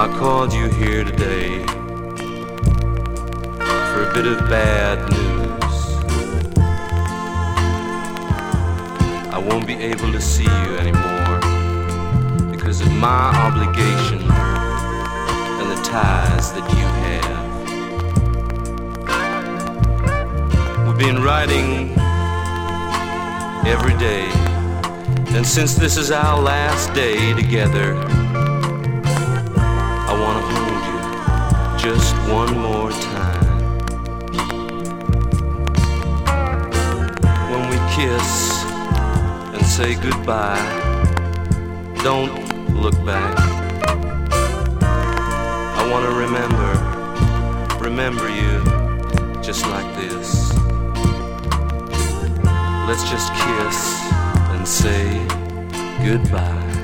I called you here today for a bit of bad news. I won't be able to see you anymore because of my obligation and the ties that you have. We've been writing every day, and since this is our last day together, I want to hold you just one more time. When we kiss and say goodbye, don't look back. I want to remember you just like this. Let's just kiss and say goodbye.